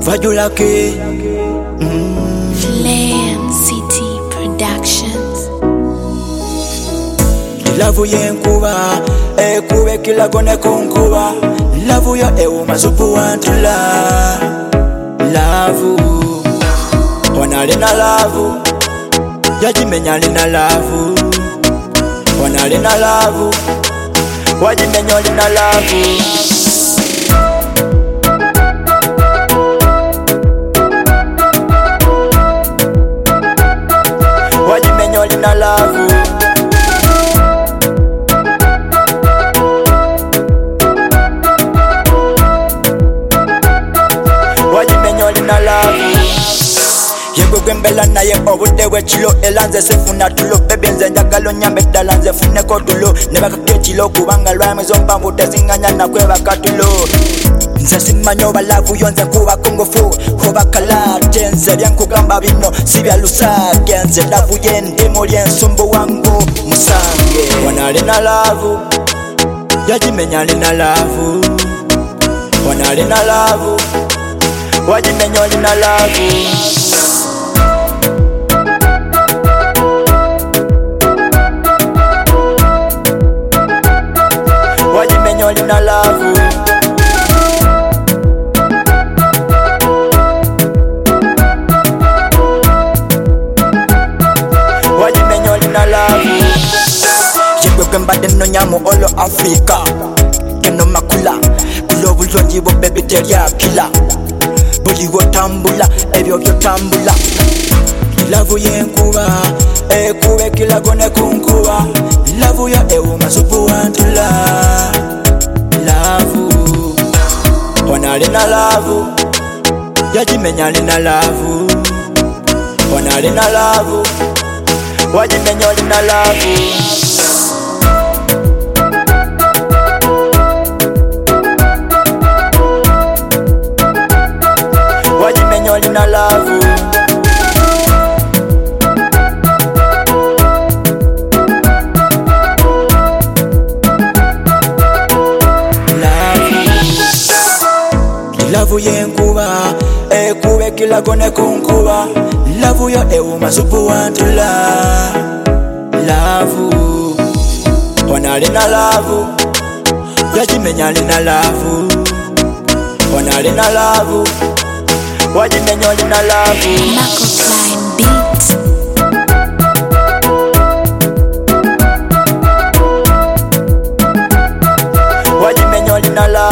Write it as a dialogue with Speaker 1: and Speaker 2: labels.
Speaker 1: Vajulake
Speaker 2: Flame City Productions.
Speaker 1: Lavu yenkuba ekube kila kone kunkuba. Lavu yo euma supu wantula. Lavu wanalina lavu yajimenya lina lavu. Wanalina lavu wajimenya lina lavu. Wajimenya lina lavu. Wajimenya lina lavu. Yego gwembela naye obudde bwekiro elanze sifuna tulo bebenze njagalo nyambe ddala nze fune kotulo ne bakakekiro kubanga lwamwe zompanvu tezinganya nakwebaka tulo. Nze simanyi oba lavu yo nze nkubako ngofu oba kalate nze byankugamba bino si bya lusage nze lavu y'endimu ly'ensumbu wangu musange. Wanalina lavu yajimenya lina lavu. Wanalina lavu wajimenya lina lavu. Wajimenya lina lavu. Wajimenya lina lavu. Yegwe gwembadde nonyamu olo Africa keno makula kulo bulungi bwo baby teryakila buliwo tambula ebyo byotambula. Lavu yenkuba ekube kila kone kunkuba. Lavu yo euma supu wantula. Lavu wanalina lavu yajimenya lina lavu. Wanalina lavu wajimenya lina lavu. Wajimenya lina lavu. Lavu yenkuba ekube kila kone kunkuba. Lavu yo euma supu wantula. Lavu wanalina lavu yajimenya lina lavu. Wanalina lavu wajimenya lina lavu.
Speaker 2: Marco Klein Beats.
Speaker 1: Wajimenya lina lavu.